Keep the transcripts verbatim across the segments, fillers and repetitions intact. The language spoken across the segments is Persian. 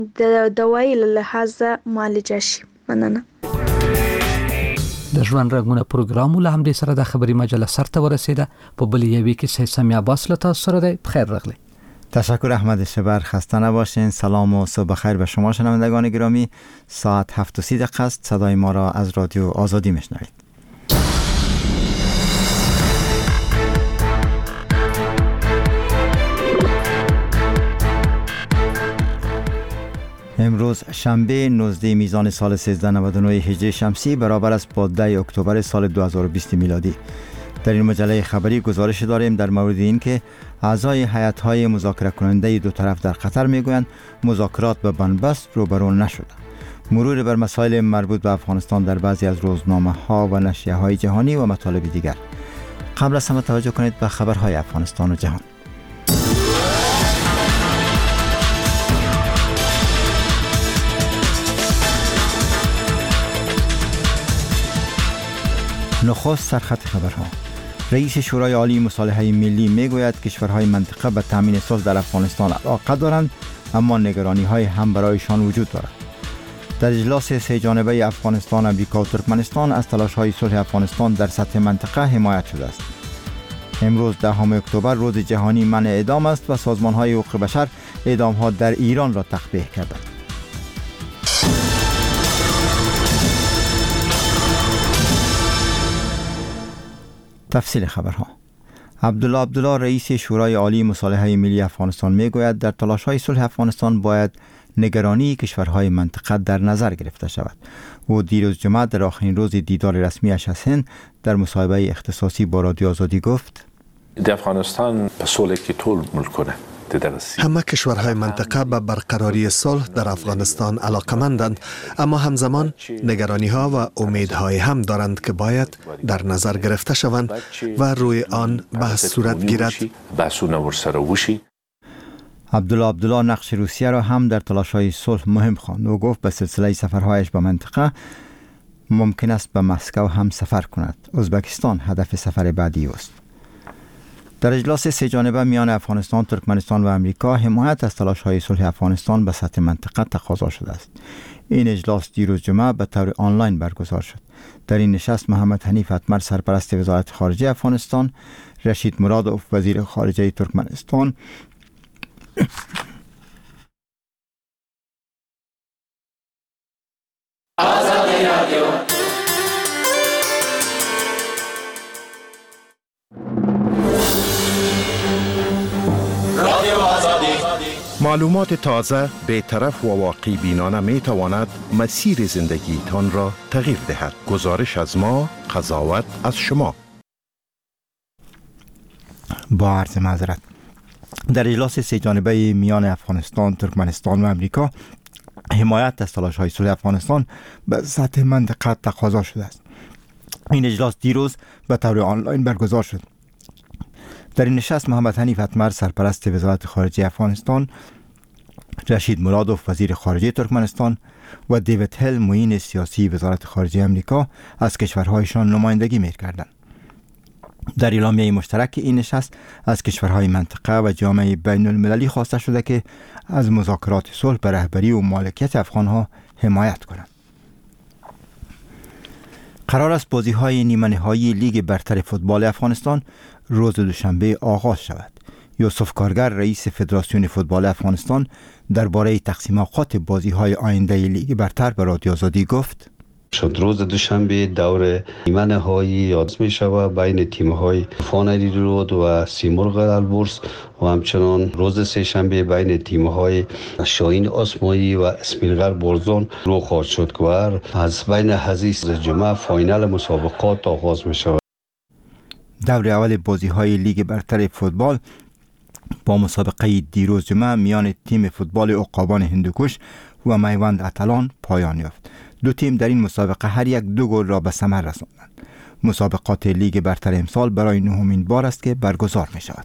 د دوايي له لحاظه معالجه شي. مننه. د ژوند رنګونه پروګرام له همدې سره د خبري مجله سرته ورسیده. په بل یوې کې سامي عباس له تاسو سره دی. بخیر راغلی. تشکر احمد شبر. خسته نباشین. سلام و صبح بخیر به شما شنوندگان گرامی. ساعت هفت و سی دقیقه است. صدای ما را از رادیو آزادی میشنوید. امروز شنبه نوزده میزان سال سیزده نود و نه هجری شمسی برابر است با ده اکتبر سال دو هزار و بیست میلادی. در این مجله خبری گزارش داریم در مورد این که اعضای هیئت‌های مذاکره کننده دو طرف در قطر میگویند مذاکرات به بنبست روبرو نشده. مرور بر مسائل مربوط به افغانستان در بعضی از روزنامه‌ها و نشریه‌های جهانی و مطالب دیگر. قبل از همه توجه کنید به خبرهای افغانستان و جهان. نخست سرخط خبرها. رئیس شورای عالی مصالحه ملی میگوید کشورهای منطقه به تامین صلح در افغانستان علاقه دارند، اما نگرانی‌های هم برایشان وجود دارد. در اجلاس سه جانبه افغانستان، امریکا و ترکمنستان از تلاش‌های صلح افغانستان در سطح منطقه حمایت شده است. امروز دهم اکتبر روز جهانی منع اعدام است و سازمان‌های حقوق بشر اعدام‌ها در ایران را تقبیح کردند. تفصیل خبرها. عبدالله عبدالله رئیس شورای عالی مصالحه ملی افغانستان میگوید در تلاش‌های صلح افغانستان باید نگرانی کشورهای منطقه در نظر گرفته شود. او دیروز جمعه در آخرین روز دیدار رسمیش از هند در مصاحبه اختصاصی با رادیو آزادی گفت: در افغانستان په سوله کې ټول ملکونه همه کشورهای منطقه به برقراری صلح در افغانستان علاقمندند، اما همزمان نگرانی ها و امیدهای هم دارند که باید در نظر گرفته شوند و روی آن بحث صورت گیرد. عبدالله عبدالله نقش روسیه را هم در تلاش‌های صلح مهم خواند. او گفت به سلسله سفرهایش به منطقه ممکن است به مسکو هم سفر کند. ازبکستان هدف سفر بعدی است. در اجلاس سه جانبه میان افغانستان، ترکمنستان و امریکا حمایت از تلاش‌های صلح افغانستان به سطح منطقه تقاضا شده است. این اجلاس دیروز جمعه به طور آنلاین برگزار شد. در این نشست محمد حنیف اتمر سرپرست وزارت خارجه افغانستان، رشید مرادوف وزیر خارجه ترکمنستان معلومات تازه، بی‌طرف و واقعی بینانه می تواند مسیر زندگی تان را تغییر دهد. گزارش از ما، قضاوت از شما. با عرض معذرت. در اجلاس سه جانبه میان افغانستان، ترکمنستان و امریکا حمایت از تلاش‌های صلح افغانستان به سطح منطقه تقاضا شده است. این اجلاس دیروز به طور آنلاین برگزار شد. در این نشست محمد حنیف اتمر سرپرست وزارت خارجه افغانستان، رشید مرادوف وزیر خارجه ترکمنستان و دیوید هل معین سیاسی وزارت خارجه امریکا از کشورهایشان نمایندگی می‌کردند. در اعلامیه مشترک این نشست از کشورهای منطقه و جامعه بین المللی خواسته شده که از مذاکرات صلح به رهبری و مالکیت افغانها حمایت کنند. قرار است بازی‌های نیمه نهایی لیگ برتر فوتبال افغانستان روز دوشنبه آغاز شود. یوسف کارگر رئیس فدراسیون فوتبال افغانستان درباره تقسیم اوقات بازی‌های آینده لیگ برتر به رادیو آزادی گفت: شد روز دوشنبه دور نیمه نهایی آغاز می شود بین تیم‌های طوفان رود و سیمرغ البرز و همچنان روز سه شنبه بین تیم‌های شاهین آسمایی و اسمیلگر برزون رو خواهد شد که از بین حزیز جمعه فاینال مسابقات آغاز می شود. دور اول بازی‌های لیگ برتر فوتبال با مسابقه دیروز جمعه میان تیم فوتبال عقابان هندوکش و میوند اتلان پایان یافت. دو تیم در این مسابقه هر یک دو گل را به ثمر رساندند. مسابقات لیگ برتر امسال برای نهمین بار است که برگزار می شود.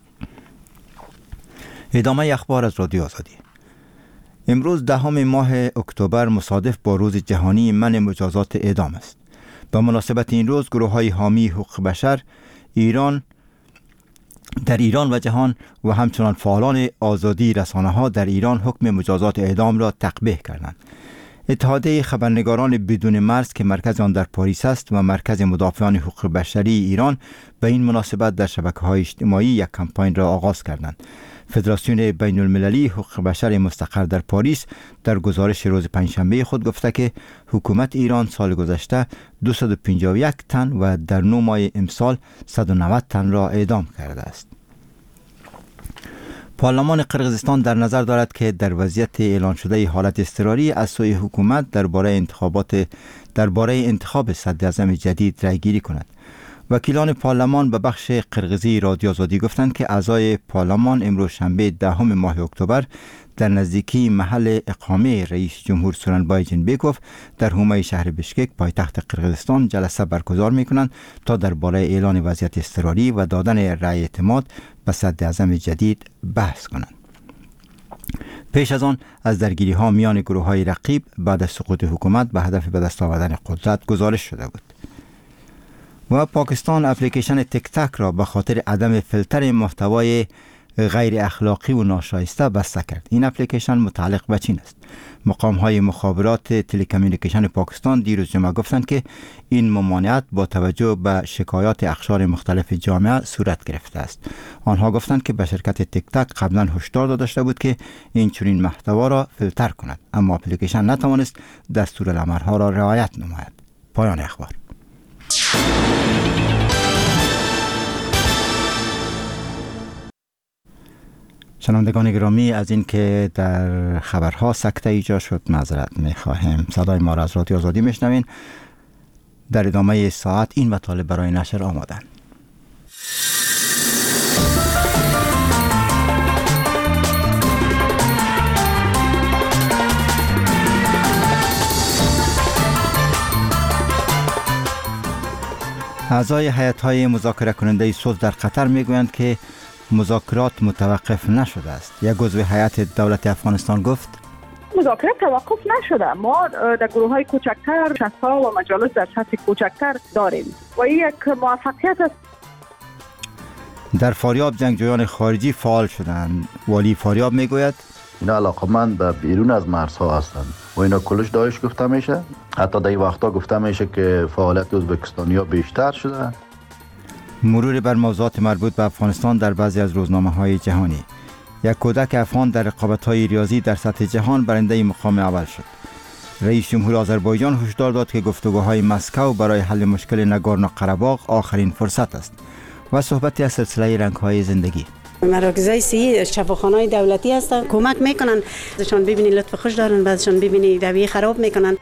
ادامه اخبار از رادیو آزادی. امروز دهم ماه اکتبر مصادف با روز جهانی منع مجازات اعدام است. به مناسبت این روز گروه‌های حامی حقوق بشر ایران در ایران و جهان و همچنان فعالان آزادی رسانه‌ها در ایران حکم مجازات اعدام را تقبیح کردند. اتحادیه خبرنگاران بدون مرز که مرکز آن در پاریس است و مرکز مدافعان حقوق بشری ایران به این مناسبت در شبکه‌های اجتماعی یک کمپاین را آغاز کردند. فدراسیون بین المللی حقوق بشر مستقر در پاریس در گزارش روز پنجشنبه خود گفته که حکومت ایران سال گذشته دویست و پنجاه و یک تن و در نه ماه امسال صد و نود تن را اعدام کرده است. پارلمان قرقیزستان در نظر دارد که در وضعیت اعلان شده حالت اضطراری از سوی حکومت درباره انتخابات درباره انتخاب صدراعظم جدید رأیگیری کند. وکیلان پارلمان به بخش قرقیزی رادیو آزادی گفتند که اعضای پارلمان امروز شنبه دهم ماه اکتبر در نزدیکی محل اقامه رئیس جمهور سورنبای جنبکوف در حومه شهر بشکک پایتخت قرقیزستان جلسه برگزار می‌کنند تا درباره اعلان وضعیت اضطراری و دادن رأی اعتماد به صدراعظم جدید بحث کنند. پیش از آن از درگیری ها میان گروه های رقیب بعد از سقوط حکومت به هدف به دست آوردن قدرت گزارش شده بود. و پاکستان اپلیکیشن تک تک را به خاطر عدم فیلتر محتوای غیر اخلاقی و ناشایسته بسته کرد. این اپلیکیشن متعلق به چین است. مقام های مخابرات تلکامیونیکیشن پاکستان دیروز جمعه گفتند که این ممانعت با توجه به شکایات اقشار مختلف جامعه صورت گرفته است. آنها گفتند که به شرکت تک تک قبلا هشدار داده شده بود که این چنین محتوا را فیلتر کند، اما اپلیکیشن نتوانست دستورالعملها را رعایت نماید. پایان اخبار. شنوندگان گرامی، از این که در خبرها سکته ایجاد شد معذرت می‌خواهیم. صدای ما را از رادیو آزادی میشنوین. در ادامه ساعت این مطالب برای نشر آمادن. اعضای هیئت‌های مذاکره کننده صلح در قطر میگویند که مذاکرات متوقف نشده است. یک عضو هیئت دولت افغانستان گفت مذاکرات توقف نشده. ما در گروه های کوچکتر شست‌ها و مجالس در سطح کوچکتر داریم و این یک موفقیت است. در فاریاب جنگجویان خارجی فعال شدند. والی فاریاب میگوید اینا علاقمند به بیرون از مرزها هستند و اینا کلش داعش گفته میشه. حتی در این وقتا گفته میشه که فعالیت ازبکستانی‌ها بیشتر شده. مرور بر موضوعات مربوط به افغانستان در بعضی از روزنامه‌های جهانی. یک کودک افغان در رقابت‌های ریاضی در سطح جهان برنده مقام اول شد. رئیس جمهور آذربایجان هشدار داد که گفتگوهای مسکو برای حل مشکل ناگورنو قره‌باغ آخرین فرصت است. و صحبتی از سلسله رنگ‌های زندگی. مراکزهای صحی شفاخانه‌های دولتی هستن، کمک میکنن. ازشان ببینی لطف خوش دارن، بعدشان ببینی رویه خراب میکنن.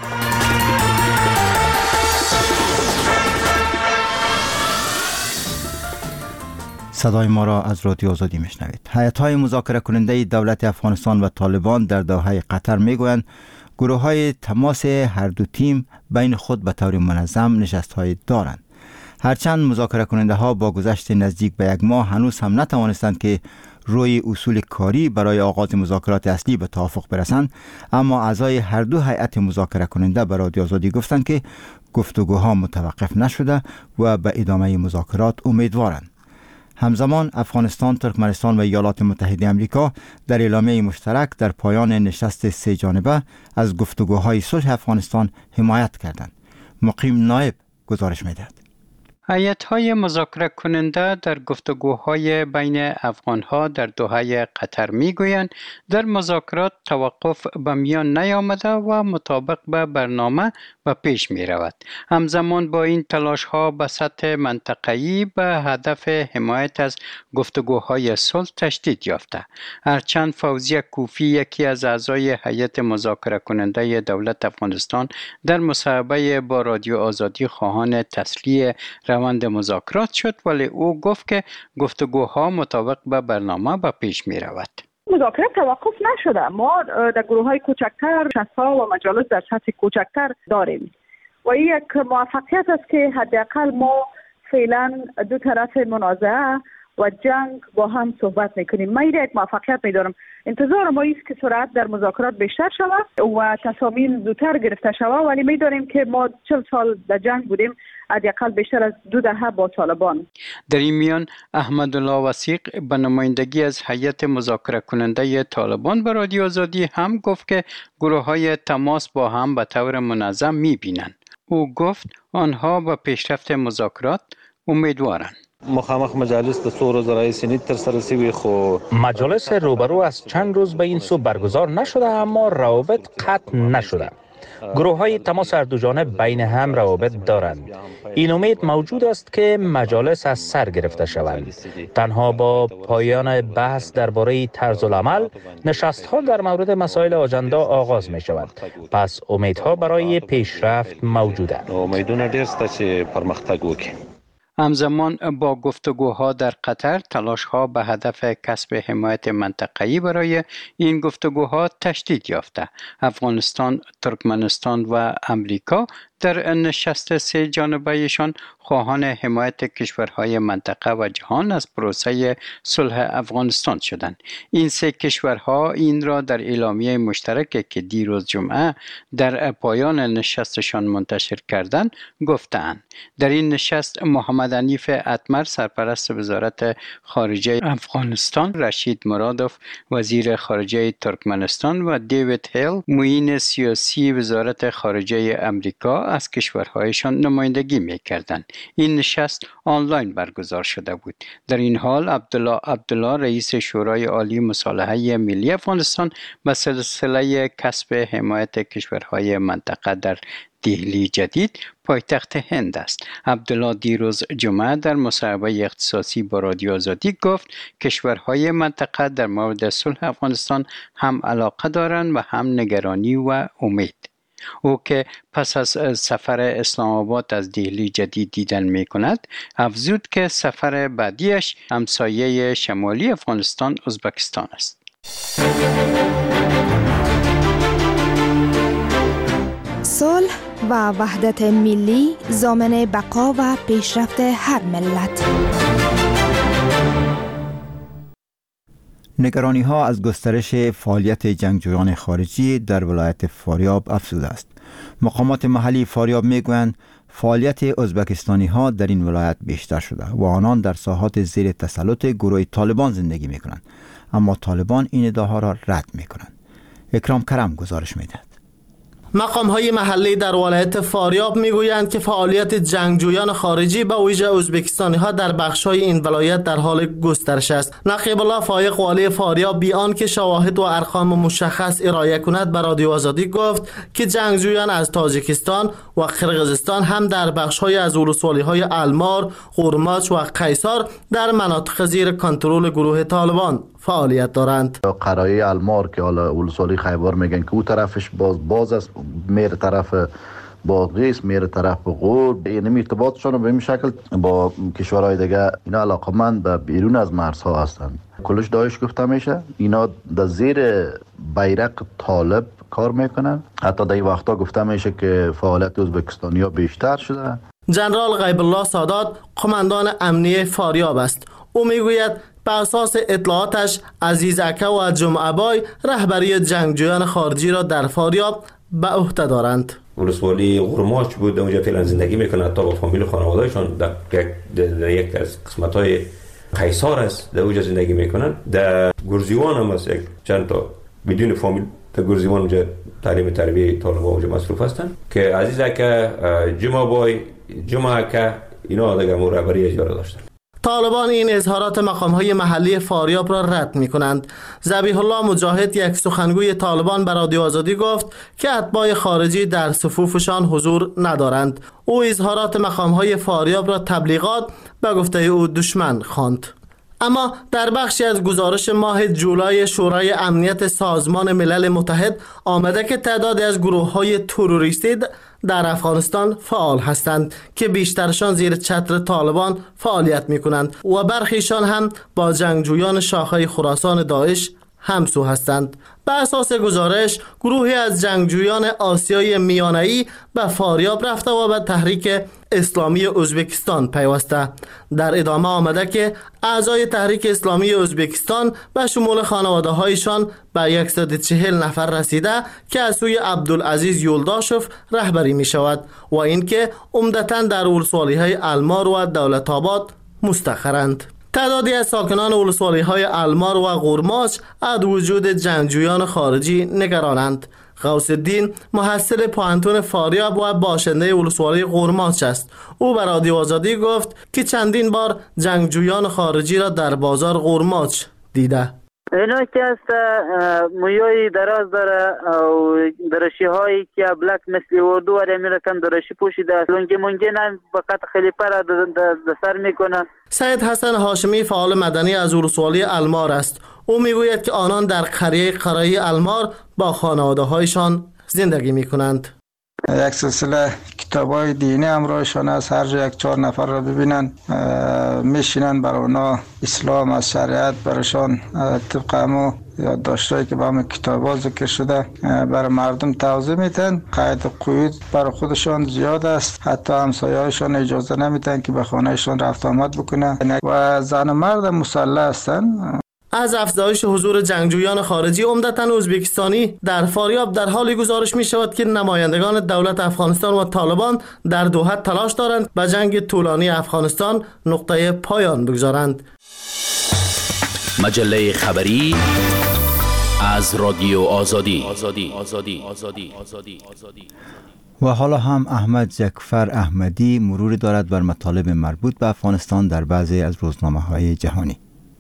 صدای ما را از رادیو آزادی میشنوید. هیئت‌های مذاکره کننده دولت افغانستان و طالبان در دوحه قطر میگویند گروه‌های تماس هر دو تیم بین خود به طور منظم نشست‌های دارند. هرچند مذاکره کننده ها با گذشت نزدیک به یک ماه هنوز هم نتوانستند که روی اصول کاری برای آغاز مذاکرات اصلی به توافق برسند، اما اعضای هر دو هیئت مذاکره کننده به رادیو آزادی گفتند که گفتگوها متوقف نشده و به ادامه مذاکرات امیدوارند. همزمان افغانستان، ترکمنستان و ایالات متحده آمریکا در اعلامیه مشترک در پایان نشست سه جانبه از گفتگوهای صلح افغانستان حمایت کردند. مقیم نایب گزارش می‌دهد. هیئت‌های مذاکره کننده در گفتگوهای بین افغان‌ها در دوحه قطر می‌گویند در مذاکرات توقف به میان نیامده و مطابق به برنامه به پیش می‌رود. همزمان با این تلاش‌ها به سطح منطقه‌ای به هدف حمایت از گفتگوهای صلح تشدید یافته. هرچند فوزیه کوفی، یکی از اعضای هیئت مذاکره کننده دولت افغانستان، در مصاحبه با رادیو آزادی خواهان تسلیح روند مذاکرات شد، ولی او گفت که گفتگوها مطابق به برنامه به پیش می رود. مذاکرات توقف نشده. ما در گروه های کوچکتر شست‌ها و مجالس در سطح کوچکتر داریم و این یک موفقیت است که حداقل ما فعلا دو طرف منازعه و جنگ با هم صحبت میکنیم. من یک موفقیت میدارم. انتظار ما است که سرعت در مذاکرات بیشتر شود و تصامیم زودتر گرفته شود، ولی می‌دانیم که ما چهل سال در جنگ بودیم، حداقل بیشتر از دو دهه با طالبان. در این میان احمدالله وثیق به نمایندگی از هیئت مذاکره کننده طالبان به رادیو آزادی هم گفت که گروه‌های تماس با هم به طور منظم می‌بینند. او گفت آنها به پیشرفت مذاکرات امیدوارند. مخامخ مجالس د څو ورځې راهیسې نه ترسره شوي، خو مجالس روبرو از چند روز به این سو برگزار نشده، اما روابط قطع نشده. گروه های تماس هر دو جانب بین هم روابط دارند. این امید موجود است که مجالس از سر گرفته شوند. تنها با پایان بحث درباره طرز العمل، نشست ها در مورد مسائل آجندا آغاز می شود. پس امیدها برای پیشرفت موجوده. امیدونه ډیر شته چې پرمختګ وکړي. همزمان با گفتگوها در قطر، تلاش‌ها به هدف کسب حمایت منطقه‌ای برای این گفتگوها تشدید یافته. افغانستان، ترکمنستان و امریکا در نشست سه جانبه‌ایشان خواهان حمایت کشورهای منطقه و جهان از پروسه صلح افغانستان شدند. این سه کشورها این را در اعلامیه مشترکی که دیروز جمعه در پایان نشستشان منتشر کردند گفتند. در این نشست محمد حنیف اتمر سرپرست وزارت خارجه افغانستان، رشید مرادوف وزیر خارجه ترکمنستان و دیوید هیل معین سیاسی وزارت خارجه امریکا از کشورهایشان نمایندگی می‌کردند. این نشست آنلاین برگزار شده بود. در این حال عبدالله عبدالله رئیس شورای عالی مصالحه ملی افغانستان به سلسله کسب حمایت کشورهای منطقه در دهلی جدید پایتخت هند است. عبدالله دیروز جمعه در مصاحبه اختصاصی با رادیو آزادی گفت کشورهای منطقه در مورد صلح افغانستان هم علاقه دارند و هم نگرانی و امید. او که پس از سفر اسلام آباد از دهلی جدید دیدن می کند، افزود که سفر بعدیش همسایه شمالی افغانستان ازبکستان است. صلح و وحدت ملی ضامن بقا و پیشرفت هر ملت. نگرانی ها از گسترش فعالیت جنگجویان خارجی در ولایت فاریاب افزوده است. مقامات محلی فاریاب میگویند فعالیت ازبکستانی ها در این ولایت بیشتر شده و آنان در ساحات زیر تسلط گروه طالبان زندگی می کنند، اما طالبان این ادعاها را رد می کنند. اکرام کرم گزارش می دهد. مقام‌های محلی در ولایت فاریاب میگویند که فعالیت جنگجویان خارجی به ویژه ازبکستانی‌ها در بخش‌های این ولایت در حال گسترش است. نقیب الله فایق والی فاریاب بی آنکه شواهد و ارقام مشخص ارائه کند به رادیو آزادی گفت که جنگجویان از تاجیکستان و قرقیزستان هم در بخش‌های از ولسوالی‌های المار، قورماچ و قیصار در مناطق زیر کنترل گروه طالبان فعالیت دارند. قرایه المار که حالا ولسوالی خیبر میگن که او طرفش باز باز است، میره طرف بادغیس، میره طرف غور. این ارتباطشون به این شکل با کشورهای دیگه اینا علاقمند به بیرون از مرزها هستند. کلش داعش گفته میشه، اینا در زیر بیرق طالب کار میکنن. حتی در این وقتا گفته میشه که فعالیت ازبکستانی ها بیشتر شده. جنرال غیب الله سادات قماندان امنیه فاریاب است. او میگوید به اساس اطلاعاتش عزیز اکه و جمعه بای رهبری جنگجویان خارجی را در فاریاب به عهده دارند. ولسوالی قورماچ بود، اونجا فعلا زندگی میکنه، تا با فامیل خانوادهشون در, در یک از قسمت‌های قیصار است، در اونجا زندگی میکنن. در گرزیوان هم است، یک چند تا بدون فامیل در گرزیوان اونجا تعلیم تربیه طالبان اونجا مصروف هستن که عزیز اکه، جمعه بای، جمعه اکه اینا دیگه رهبری اجاره داشتن. طالبان این اظهارات مقام‌های محلی فاریاب را رد می‌کنند. ذبیح الله مجاهد یک سخنگوی طالبان به رادیو آزادی گفت که اتباع خارجی در صفوفشان حضور ندارند. او اظهارات مقام‌های فاریاب را تبلیغات به گفته او دشمن خواند. اما در بخشی از گزارش ماه جولای شورای امنیت سازمان ملل متحد آمده که تعدادی از گروه‌های تروریستی در افغانستان فعال هستند که بیشترشان زیر چتر طالبان فعالیت می کنند و برخیشان هم با جنگجویان شاخه خراسان داعش همسو هستند. به اساس گزارش گروهی از جنگجویان آسیای میانه‌ای به فاریاب رفته و به تحریک اسلامی ازبکستان پیوسته. در ادامه آمده که اعضای تحریک اسلامی ازبکستان به شمول خانواده هایشان به صد و چهل نفر رسیده که از سوی عبدالعزیز یولداشف رهبری می شود و اینکه عمدتاً در ولسوالی های المار و دولت آباد مستقرند. تعدادی از ساکنان ولسوالی های المار و غورماچ از وجود جنگجویان خارجی نگرانند. غوث الدین محصل پوهنتون فاریاب و باشنده ولسوالی غورماچ است. او به رادیو آزادی گفت که چندین بار جنگجویان خارجی را در بازار غورماچ دیده. اینا که است مویای دراز داره و درشی هایی که بلک مثل اردو و امیرکان درشی پوشیده است. لنگی منگی نه فقط خلیپه را در سر میکنه. سید حسن هاشمی فعال مدنی از ولسوالی المار است. او میگوید که آنان در قریه قرایی المار با خانواده هایشان زندگی میکنند. یک سلسله کتابای دینی همراهشان است. هر جا یک چهار نفر را ببینن میشینن برای اونا اسلام از شریعت برشان طبق همو یادداشتایی که با همه کتابا ذکر شده برای مردم توضیح میدن. قید و قیود برای خودشان زیاد است. حتی همسایه‌هایشان اجازه نمیدن که به خانهشان رفت آمد بکنن و زن و مرد مسلح هستن. از افزایش حضور جنگجویان خارجی عمدتاً ازبکستانی در فاریاب در حالی گزارش می شود که نمایندگان دولت افغانستان و طالبان در دوحه تلاش دارند به جنگ طولانی افغانستان نقطه پایان بگذارند. مجله خبری از رادیو آزادی. و حالا هم احمد جعفر احمدی مروری دارد بر مطالب مربوط به افغانستان در بعضی از روزنامه‌های جهانی.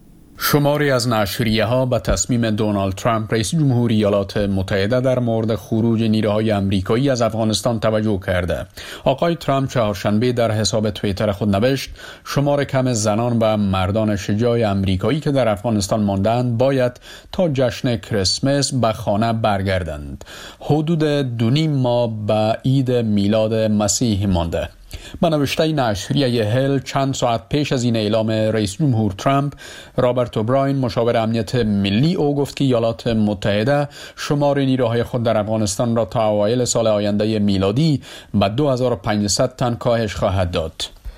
شماری از نشریه ها به تصمیم دونالد ترامپ رئیس جمهوری ایالات متحده در مورد خروج نیروهای آمریکایی از افغانستان توجه کرده. آقای ترامپ چهارشنبه در حساب توییتر خود نوشت شمار کم زنان و مردان شجاع آمریکایی که در افغانستان ماندند باید تا جشن کریسمس به خانه برگردند. حدود دو نیم ماه به عید میلاد مسیح مانده. به نوشته نشریه هل چند ساعت پیش از این اعلام رئیس جمهور ترامپ، رابرت اوبراین مشاور امنیت ملی او گفت که ایالات متحده شمار نیروهای خود در افغانستان را تا اوایل سال آینده میلادی به دو هزار و پانصد تن کاهش خواهد داد.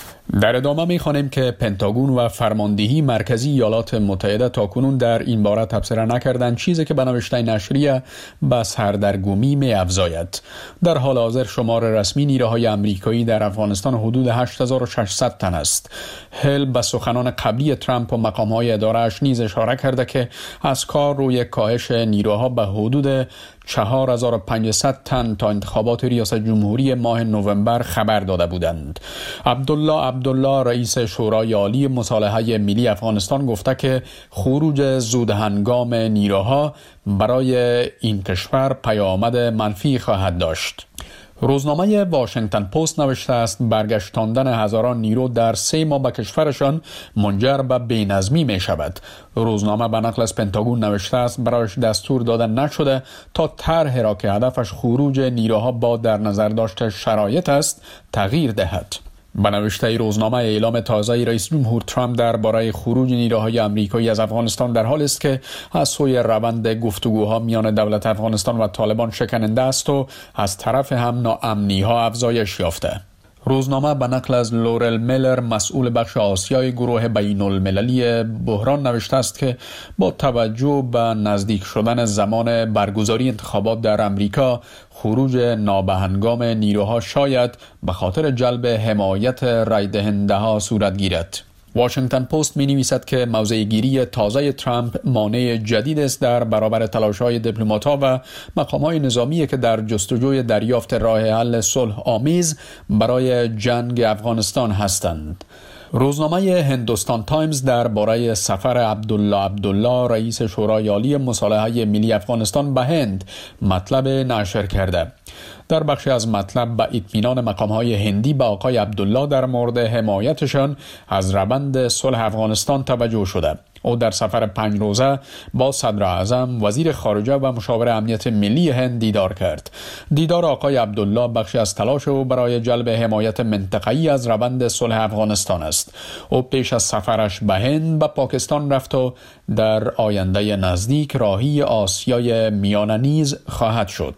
در ادامه می‌خوانیم که پنتاگون و فرماندهی مرکزی ایالات متحده تاکنون در این باره تبصره نکردند، چیزی که به نوشته نشریه به سردرگمی می‌افزاید. در حال حاضر شمار رسمی نیروهای آمریکایی در افغانستان حدود هشت هزار و ششصد تن است. هل به سخنان قبلی ترامپ و مقام‌های اداره‌اش نیز اشاره کرده که از کار روی کاهش نیروها به حدود چهار هزار و پانصد تن تا انتخابات ریاست جمهوری ماه نوامبر خبر داده بودند. عبدالله عبدالله رئیس شورای عالی مصالحه ملی افغانستان گفته که خروج زودهنگام نیروها برای این کشور پیامد منفی خواهد داشت. روزنامه واشنگتن پست نوشته است برگشتاندن هزاران نیرو در سه ماه به کشورشان منجر به بی‌نظمی می شود. روزنامه به نقل از پنتاگون نوشته است برایش دستور داده نشده تا طرحی را که هدفش خروج نیروها با در نظر داشته شرایط است تغییر دهد. به نوشته روزنامه اعلام تازه رئیس جمهور ترامپ درباره خروج نیروهای آمریکایی از افغانستان در حالی است که از سوی روند گفتگوها میان دولت افغانستان و طالبان شکننده است و از طرف هم ناامنی‌ها افزایش یافته. روزنامه به نقل از لورل میلر مسئول بخش آسیای گروه بین المللی بحران نوشته است که با توجه به نزدیک شدن زمان برگزاری انتخابات در امریکا خروج نابهنگام نیروها شاید به خاطر جلب حمایت رای دهنده ها صورت گیرد. واشنگتن پست می نویسد که موضع گیری تازه ترامپ مانع جدید است در برابر تلاش‌های دیپلمات‌ها و مقام‌های نظامی که در جستجوی دریافت راه حل صلح آمیز برای جنگ افغانستان هستند. روزنامه هندوستان تایمز درباره سفر عبدالله عبدالله رئیس شورای عالی مصالحه ملی افغانستان به هند مطلب نشر کرده. در بخشی از مطلب به اطمینان مقام‌های هندی به آقای عبدالله در مورد حمایتشان از روند صلح افغانستان توجه شده. او در سفر پنج روزه با صدر اعظم، وزیر خارجه و مشاور امنیت ملی هند دیدار کرد. دیدار آقای عبدالله بخشی از تلاش او برای جلب حمایت منطقه‌ای از روند صلح افغانستان است. او پیش از سفرش به هند به پاکستان رفت و در آینده نزدیک راهی آسیای میانه نیز خواهد شد.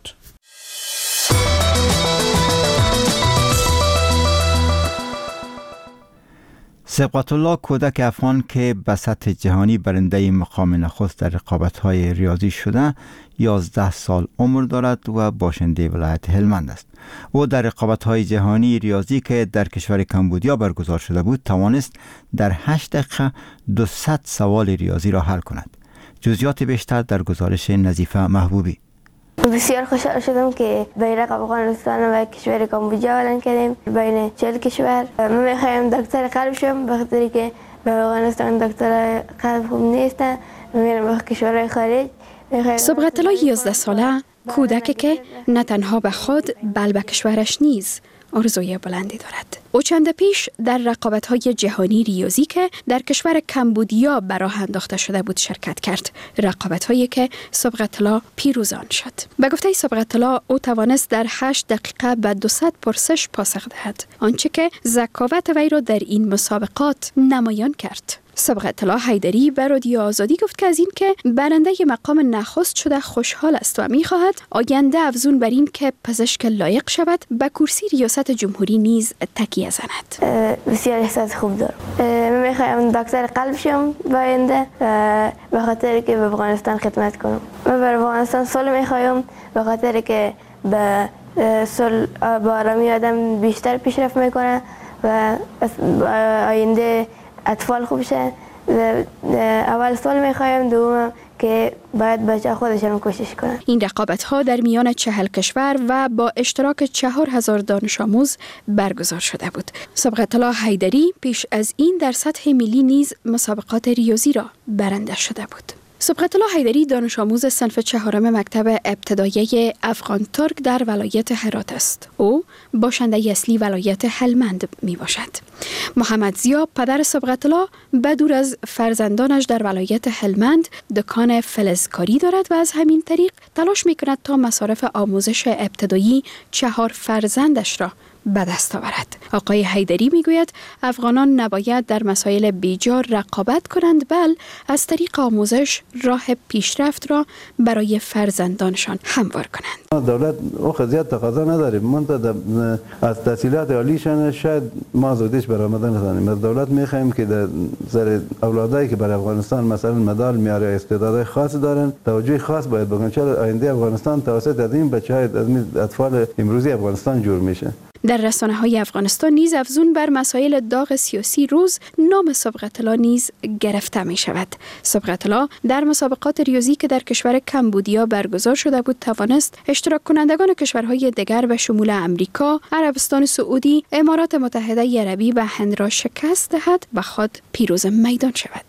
سبقت الله کودک افغان که به سطح جهانی برنده مقام نخست در رقابت‌های ریاضی شده یازده سال عمر دارد و باشنده ولایت هلمند است. او در رقابت‌های جهانی ریاضی که در کشور کمبودیا برگزار شده بود توانست در هشت دقیقه دویست سوال ریاضی را حل کند. جزئیات بیشتر در گزارش نظیفه محبوبی. بسیار خوشحال شدم که بیرق افغانستان و کشور کامبوجا اعلان کردیم بین چهل کشور. من میخوایم دکتر قلب شم به خاطر که به افغانستان دکتر قلب خوب نیستن. میرم به کشورهای خارج. سبقت الله یازده ساله کودکی که نه تنها به خود بل به کشورش نیز آرزوی بلندی دارد. او چند پیش در رقابت‌های جهانی ریاضی که در کشور کمبودیا براه انداخته شده بود شرکت کرد. رقابت‌هایی که سبقت الله پیروزان شد. به گفته سبقت الله او توانست در هشت دقیقه به دویست پرسش پاسخ دهد. آنچه که ذکاوت وی را در این مسابقات نمایان کرد. سبقت الله حیدری به رادیو آزادی گفت که از این که برنده مقام نخست شده خوشحال است و می‌خواهد آینده افزون بر این که پزشک لایق شود به کرسی ریاست جمهوری نیز تکیه زند. بسیار احساس خوب دارم. من می‌خوایم دکتر قلب شم به آینده به خاطر که به افغانستان خدمت کنم. من به افغانستان صلح می‌خوایم به خاطر که به صلح با آرامی آدم بیشتر پیشرفت می‌کنه و آینده اطفال خوب شد. اول سال میخوایم، دوم که باید بچه خودشون کوشش کنن. این رقابت ها در میان چهل کشور و با اشتراک چهار هزار دانش آموز برگزار شده بود. سبقت الله حیدری پیش از این در سطح ملی نیز مسابقات ریاضی را برنده شده بود. سبقت الله حیدری دانش آموز صنف چهارم مکتب ابتدایی افغان ترک در ولایت هرات است. او باشنده اصلی ولایت هلمند می باشد. محمد زیا پدر سبقت الله بدور از فرزندانش در ولایت هلمند دکان فلزکاری دارد و از همین طریق تلاش می کند تا مصارف آموزش ابتدایی چهار فرزندش را به دست آورد. آقای حیدری میگوید افغانان نباید در مسائل بیجار رقابت کنند، بل از طریق آموزش راه پیشرفت را برای فرزندانشان هموار کنند. دولت او زیاد تقاضا نداریم، منتها از تحصیلات عالیشان شاید ما زودیش برآمده نشیم. از دولت میخوایم که در سر اولادایی که برای افغانستان مثلا مدال میاره استعدادهای خاص دارن توجه خاص باید بکنن، چرا آینده افغانستان توسط از این بچهای از این اطفال امروزی افغانستان جور میشه. در رسانه های افغانستان نیز افزون بر مسائل داغ سیاسی روز نام سبقت الله نیز گرفته می شود. سبقت الله در مسابقات ریاضی که در کشور کمبودیا برگزار شده بود توانست اشتراک کنندگان کشورهای دیگر به شمول امریکا، عربستان سعودی، امارات متحده عربی و هند را شکست دهد و خود پیروز میدان شود.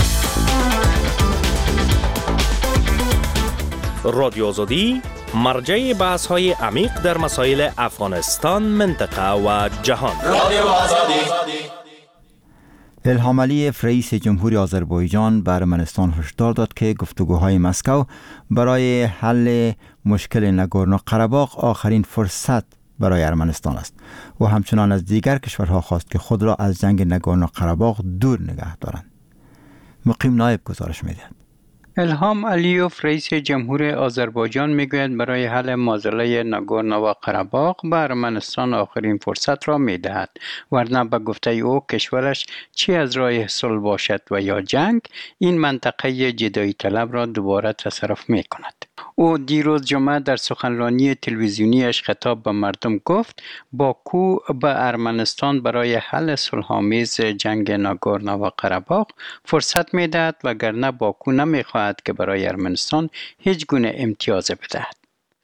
رادیو آزادی مرجع بحث های عمیق در مسائل افغانستان، منطقه و جهان. رادیو آزادی. الهام علیف رئیس جمهوری آذربایجان به ارمنستان هشدار داد که گفتگوهای مسکو برای حل مشکل ناگورنو قره‌باغ آخرین فرصت برای ارمنستان است و همچنان از دیگر کشورها خواست که خود را از جنگ ناگورنو قره‌باغ دور نگه دارند. مقیم نایب گزارش می‌دهد. الهام علیوف رئیس جمهور آذربایجان میگوید برای حل معضله ناگورنو و قره‌باغ به ارمنستان آخرین فرصت را میدهد، ورنه به گفته او کشورش چی از راه صلح باشد و یا جنگ این منطقه جدایی طلب را دوباره تصرف میکند. او دیروز جمعه در سخنرانی تلویزیونیش خطاب به مردم گفت باکو به ارمنستان برای حل صلح‌آمیز جنگ ناگورنو و قره‌باغ فرصت میدهد وگرنه باکو نمیخواهد که برای ارمنستان هیچ گونه امتیاز بدهد.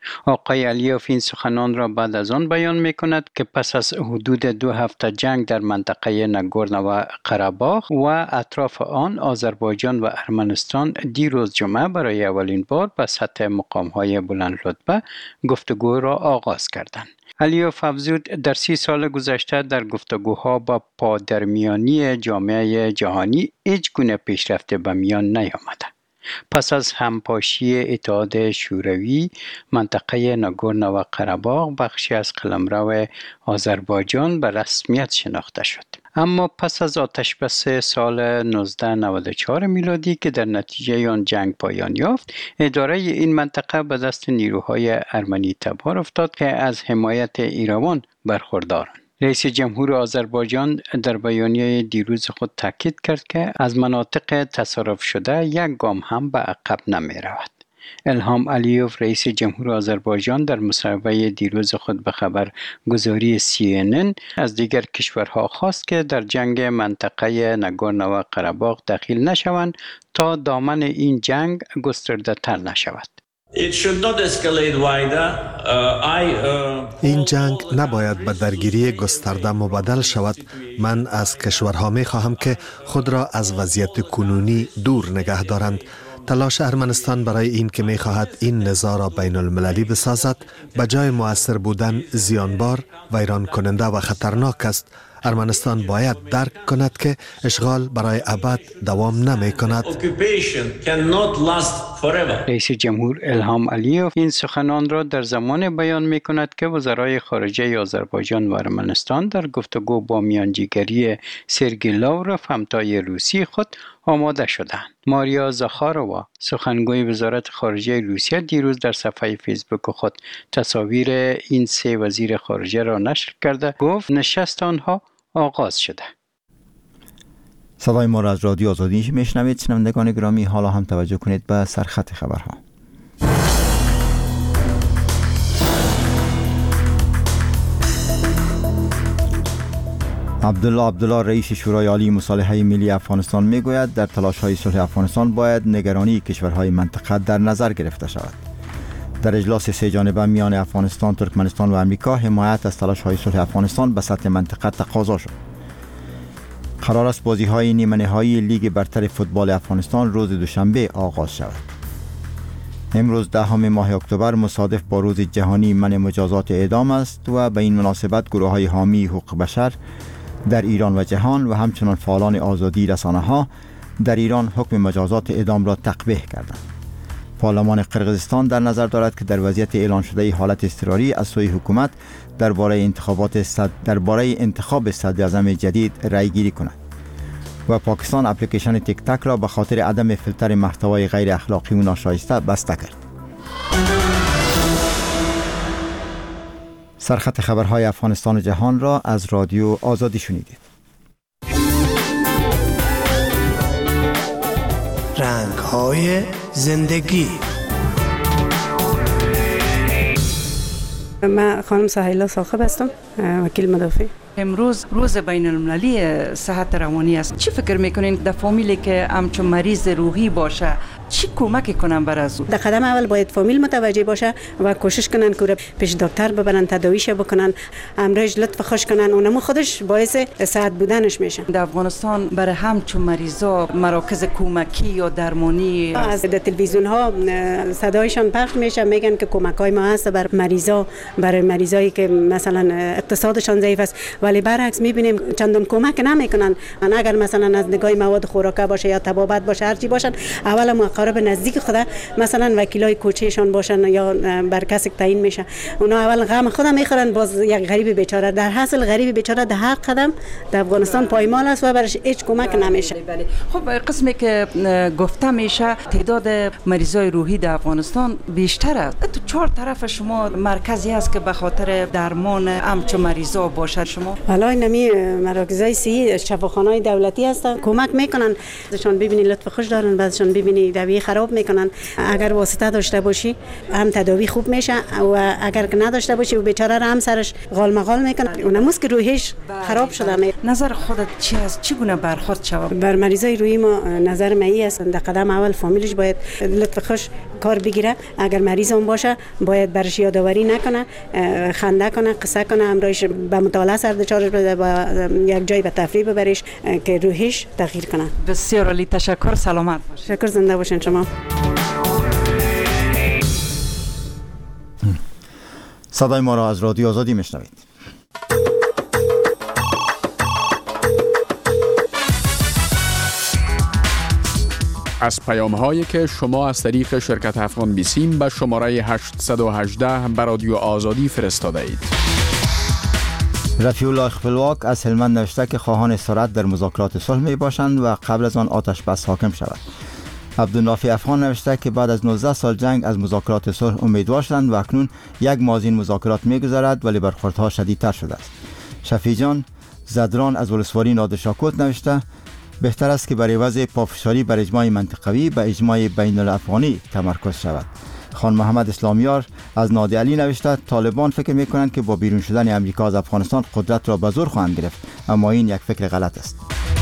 آقای علیوف این سخنان را بعد از آن بیان می کند که پس از حدود دو هفته جنگ در منطقه ناگورنو و قره‌باغ و اطراف آن، آذربایجان و ارمنستان دیروز جمعه برای اولین بار به سطح مقام‌های بلند رتبه گفتگو را آغاز کردند. علیوف افزود در سی سال گذشته در گفتگوها با پادرمیانی جامعه جهانی هیچ گونه پیشرفت به میان نیامده. پس از همپاشی اتحاد شوروی، منطقه ناگورنو و قره‌باغ بخشی از قلمرو آذربایجان به رسمیت شناخته شد. اما پس از آتشبس سال نوزده نود و چهار میلادی که در نتیجه آن جنگ پایان یافت، اداره این منطقه به دست نیروهای ارمنی تبار افتاد که از حمایت ایران برخوردارند. رئیس جمهور آذربایجان در بیانیه دیروز خود تاکید کرد که از مناطق تصرف شده یک گام هم به عقب نمی رود. الهام علیوف رئیس جمهور آذربایجان در مصاحبه دیروز خود به خبر گزاری سی ان ان از دیگر کشورها خواست که در جنگ منطقه ناگورنو و قره‌باغ دخیل نشوند تا دامن این جنگ گسترده تر نشود. این جنگ نباید به درگیری گسترده مبدل شود. من از کشورها می خواهم که خود را از وضعیت کنونی دور نگه دارند. تلاش ارمنستان برای این که می خواهد این نزاع را بین المللی بسازد، به جای مؤثر بودن زیانبار، ویران کننده و خطرناک است. ارمنستان باید درک کند که اشغال برای ابد دوام نمی کند. رئیس جمهور الهام علیوف این سخنان را در زمان بیان می کند که وزرای خارجه آذربایجان و ارمنستان در گفتگو با میانجیگری سرگئی لاوروف همتای روسی خود آماده شدند. ماریا زاخاروا سخنگوی وزارت خارجه روسیه دیروز در صفحه فیسبوک خود تصاویر این سه وزیر خارجه را نشر کرده گفت نشست آنها آغاز شده. صدای ما را از رادیو آزادی میشنوید. شنوندگان گرامی، حالا هم توجه کنید به سرخط خبرها. عبدالله عبدالله رئیس شورای عالی مصالحه ملی افغانستان میگوید در تلاش‌های صلح افغانستان باید نگرانی کشورهای منطقه در نظر گرفته شود. در اجلاس سه جانبه میان افغانستان، ترکمنستان و امریکا، حمایت از تلاش‌های صلح افغانستان به سطح منطقه تقاضا شد. قرار است بازی‌های نیمه نهایی لیگ برتر فوتبال افغانستان روز دوشنبه آغاز شود. امروز دهم ماه اکتبر مصادف با روز جهانی منع مجازات اعدام است و به این مناسبت گروه‌های حامی حقوق بشر در ایران و جهان و همچنان فعالان آزادی رسانه‌ها در ایران حکم مجازات اعدام را تقبیح کردند. پارلمان قرقیزستان در نظر دارد که در وضعیت اعلان شده حالت اضطراری از سوی حکومت درباره انتخابات صد درباره انتخاب صدر اعظم جدید رأی گیری کند. و پاکستان اپلیکیشن تیک تاک را به خاطر عدم فیلتر محتوای غیر اخلاقی و ناشایسته بسته کرد. سرخط خبرهای افغانستان و جهان را از رادیو آزادی شنیدید. رنگ‌های زندگی. من خانم سهیلا صاحب هستم، وکیل مدافع. امروز روز بین المللی صحت روانی است. چی فکر میکنین در فامیلی که همچون مریض روحی باشه چی کمک کنن بر از او؟ در قدم اول باید فامیل متوجه باشه و کوشش کنن که پیش دکتر ببرن، تداویش بکنن، امرش لطف خوش کنن، اونم خودش باعث صحت بودنش میشه. در افغانستان برای همچون مریضا مراکز کمکی یا درمانی از تلویزیون ها صدایشان پخش میشه، میگن که کمک های ما هست بر مریضا، برای مریضایی که مثلا اقتصادشان ضعیف است، ولی برعکس میبینیم چندان کمک نمیکنن. اگر مثلا از نگاه مواد خوراکه باشه یا طبابت باشه، هر چی باشن، اول مقرب نزدیک خدا مثلا وکیلای کوچهشان باشن یا بر کسی تعیین میشه، اونا اول غم خودم میخورن، باز یک غریب بیچاره. در حاصل غریب بیچاره در هر قدم در افغانستان پایمال است و برش هیچ کمک نمیشه. خب قسمی که گفته میشه تعداد مریضای روحی در افغانستان بیشتر است. تو چهار طرف شما مرکزی است که به خاطر درمان همچون مریضا باشه. شما والله نمی مراکزای صحی شفاخانه‌های دولتی هستن، کمک میکنن. ازشون ببینی لطف خوش دارن، بعضشون ببینی داروی خراب میکنن. اگر واسطه داشته باشی هم تداوی خوب میشه و اگر که نداشته باشی و بیچاره را هم سرش غال مغال میکنن، اونموس که روحش خراب شده. نظر خودت چی است؟ چگونه برخورد شود؟ بر مریضای روحی ما نظر می است در قدم اول فامیلش باید لطف خوش کار بگیره. اگر مریض هم باشه باید برش یادآوری نکنه، خنده کنه، قصه کنه، همراهش به مطالعه سر دچارش بده، با یک جای به تفریح ببرش که روحش تغییر کنه. بسیار عالی، تشکر. سلامت باشید. شکر، زنده باشین شما. صدای ما را از رادیو آزادی میشنوید. از پیام هایی که شما از طریق شرکت افغان بیسیم به شماره هشت یک هشت به رادیو آزادی فرستاده اید. رفیع الله خپلواک از هلمند نوشته که خواهان استراحت در مذاکرات صلح می باشند و قبل از آن آتش بس حاکم شود. عبدالنافی افغان نوشته که بعد از نوزده سال جنگ از مذاکرات صلح امیدوار شدند و اکنون یک ماه از این مذاکرات می‌گذرد ولی برخوردها شدیدتر شده است. شفیع جان زدران از ولسوالی نادرشاکوت نوشته بهتر است که بر عوض پافشاری بر اجماع منطقوی به اجماع بین الافغانی تمرکز شود. خان محمد اسلامیار از نادی علی نوشته طالبان فکر می‌کنند که با بیرون شدن امریکا از افغانستان قدرت را به زور خواهند گرفت، اما این یک فکر غلط است.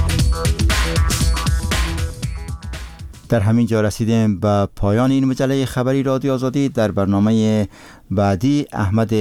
در همین جا رسیدیم به پایان این مجله خبری رادیو آزادی. در برنامه بعدی احمد